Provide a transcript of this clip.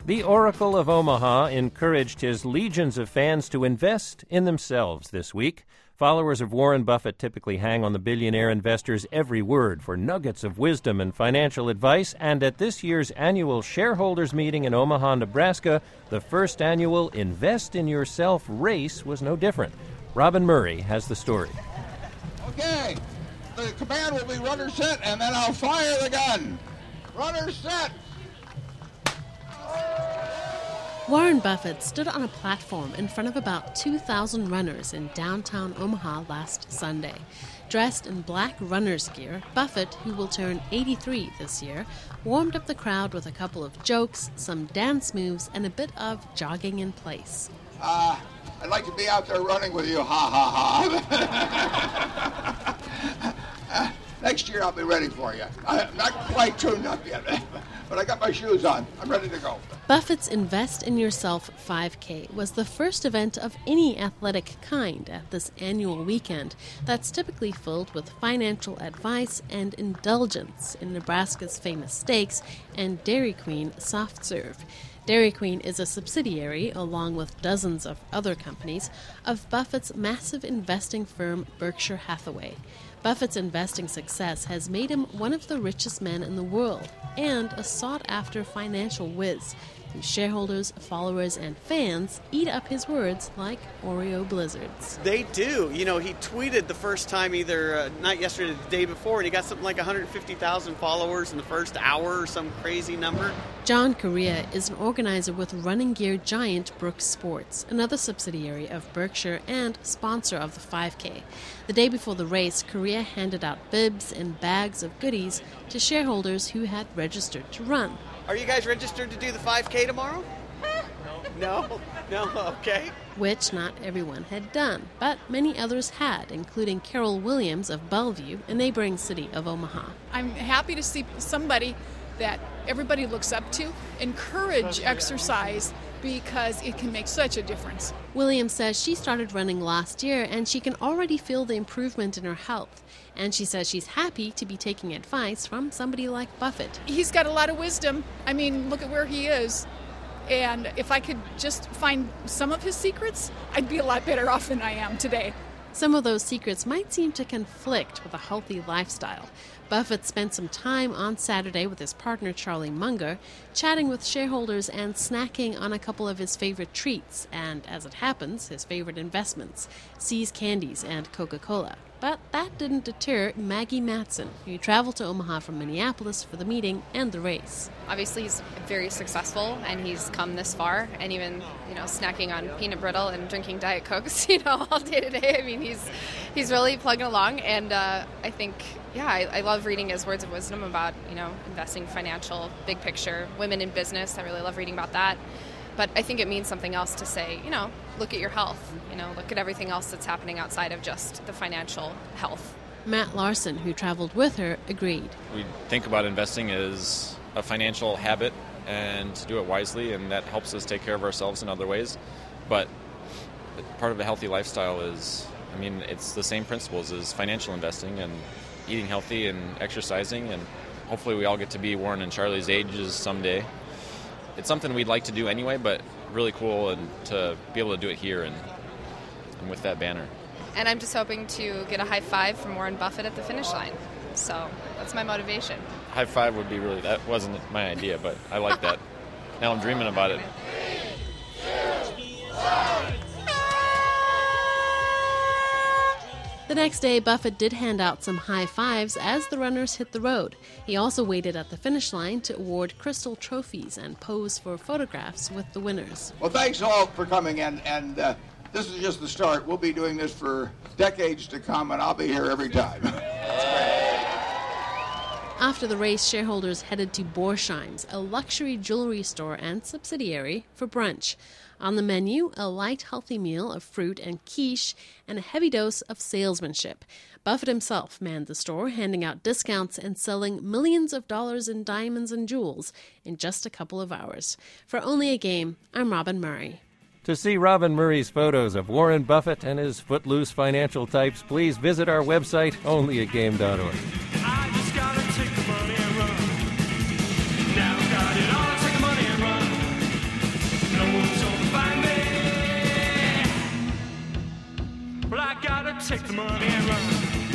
The Oracle of Omaha encouraged his legions of fans to invest in themselves this week. Followers of Warren Buffett typically hang on the billionaire investor's every word for nuggets of wisdom and financial advice, and at this year's annual shareholders meeting in Omaha, Nebraska, the first annual Invest in Yourself race was no different. Robin Murray has the story. Okay, the command will be runner set, and then I'll fire the gun. Runner set. Warren Buffett stood on a platform in front of about 2,000 runners in downtown Omaha last Sunday. Dressed in black runner's gear, Buffett, who will turn 83 this year, warmed up the crowd with a couple of jokes, some dance moves, and a bit of jogging in place. I'd like to be out there running with you, ha ha ha. Next year I'll be ready for you. I'm not quite tuned up yet, but I got my shoes on. I'm ready to go. Buffett's Invest in Yourself 5K was the first event of any athletic kind at this annual weekend that's typically filled with financial advice and indulgence in Nebraska's famous steaks and Dairy Queen soft serve. Dairy Queen is a subsidiary, along with dozens of other companies, of Buffett's massive investing firm Berkshire Hathaway. Buffett's investing success has made him one of the richest men in the world and a sought-after financial whiz whose shareholders, followers, and fans eat up his words like Oreo blizzards. They do. You know, he tweeted the first time either not yesterday, the day before, and he got something like 150,000 followers in the first hour or some crazy number. John Correa is an organizer with running gear giant Brooks Sports, another subsidiary of Berkshire and sponsor of the 5K. The day before the race, Correa handed out bibs and bags of goodies to shareholders who had registered to run. Are you guys registered to do the 5K tomorrow? No, okay. Which not everyone had done, but many others had, including Carol Williams of Bellevue, a neighboring city of Omaha. I'm happy to see somebody that everybody looks up to encourage exercise because it can make such a difference. Williams says she started running last year and she can already feel the improvement in her health. And she says she's happy to be taking advice from somebody like Buffett. He's got a lot of wisdom. I mean, look at where he is. And if I could just find some of his secrets, I'd be a lot better off than I am today. Some of those secrets might seem to conflict with a healthy lifestyle. Buffett spent some time on Saturday with his partner Charlie Munger, chatting with shareholders and snacking on a couple of his favorite treats and, as it happens, his favorite investments, See's Candies and Coca-Cola. But that didn't deter Maggie Matson, who traveled to Omaha from Minneapolis for the meeting and the race. Obviously, he's very successful, and he's come this far, and even, snacking on peanut brittle and drinking Diet Cokes, all day today. I mean, he's really plugging along, and I think, I love reading his words of wisdom about, investing, financial, big picture, women in business. I really love reading about that. But I think it means something else to say, look at your health, look at everything else that's happening outside of just the financial health. Matt Larson, who traveled with her, agreed. We think about investing as a financial habit and to do it wisely, and that helps us take care of ourselves in other ways. But part of a healthy lifestyle is, it's the same principles as financial investing and eating healthy and exercising, and hopefully we all get to be Warren and Charlie's ages someday. It's something we'd like to do anyway, but really cool and to be able to do it here and with that banner. And I'm just hoping to get a high five from Warren Buffett at the finish line. So that's my motivation. High five would be that wasn't my idea, but I like that. Now I'm dreaming about it. The next day, Buffett did hand out some high fives as the runners hit the road. He also waited at the finish line to award crystal trophies and pose for photographs with the winners. Well, thanks all for coming in, and this is just the start. We'll be doing this for decades to come, and I'll be here every time. After the race, shareholders headed to Borsheim's, a luxury jewelry store and subsidiary, for brunch. On the menu, a light, healthy meal of fruit and quiche and a heavy dose of salesmanship. Buffett himself manned the store, handing out discounts and selling millions of dollars in diamonds and jewels in just a couple of hours. For Only a Game, I'm Robin Murray. To see Robin Murray's photos of Warren Buffett and his footloose financial types, please visit our website, onlyagame.org. I just gotta take the money and run. Now got it all, take the money and run. gotta take the money and run.